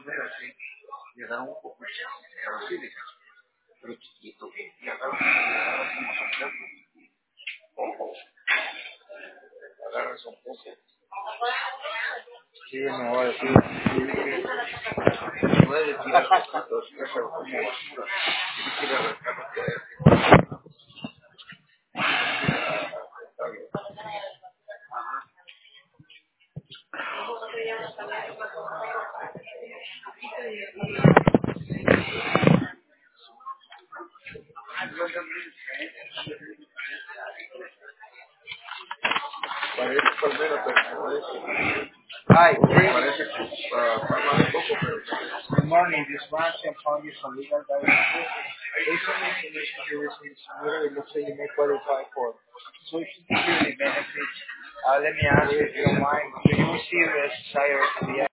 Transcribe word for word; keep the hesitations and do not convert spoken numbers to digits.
Sí, me voy a decir. Puede tirar cositos, pero como basura. Si quiere arrancar lo que es. Parece palmera, pero no es. Hi, great. Parece que uh, palma de coco, pero good morning. This one can find you some legal guidance. Based on the information you receive, it looks like you may qualify for Social Security benefits. Uh, let me ask you if you don't mind, do you receive a S S I or